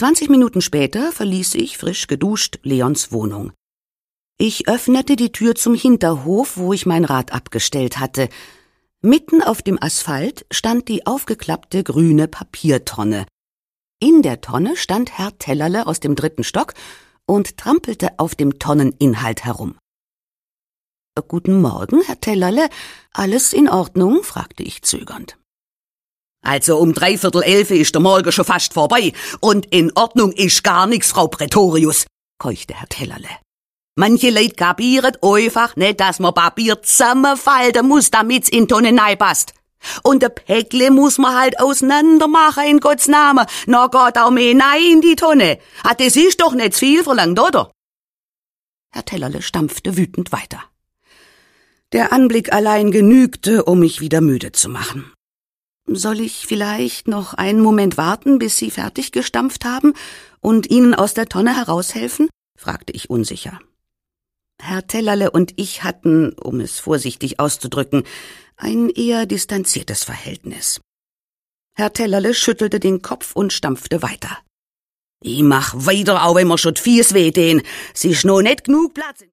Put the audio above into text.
20 Minuten später verließ ich, frisch geduscht, Leons Wohnung. Ich öffnete die Tür zum Hinterhof, wo ich mein Rad abgestellt hatte. Mitten auf dem Asphalt stand die aufgeklappte grüne Papiertonne. In der Tonne stand Herr Tellerle aus dem 3. Stock und trampelte auf dem Tonneninhalt herum. »Guten Morgen, Herr Tellerle. Alles in Ordnung?« fragte ich zögernd. »Also um 10:45 ist der Morgen schon fast vorbei und in Ordnung ist gar nix, Frau Prätorius«, keuchte Herr Tellerle. »Manche Leute kapieren einfach nicht, dass man Papier zusammenfalten muss, damit's in Tonnen passt. Und der Päckle muss man halt auseinander machen, in Gottes Namen. Na geht auch mehr rein in die Tonne. Das ist doch nicht zu viel verlangt, oder?« Herr Tellerle stampfte wütend weiter. Der Anblick allein genügte, um mich wieder müde zu machen. »Soll ich vielleicht noch einen Moment warten, bis Sie fertig gestampft haben und Ihnen aus der Tonne heraushelfen?« fragte ich unsicher. Herr Tellerle und ich hatten, um es vorsichtig auszudrücken, ein eher distanziertes Verhältnis. Herr Tellerle schüttelte den Kopf und stampfte weiter. »Ich mach weiter, auch wenn mir schon die Fies wehtun. Es ist noch nicht genug Platz.«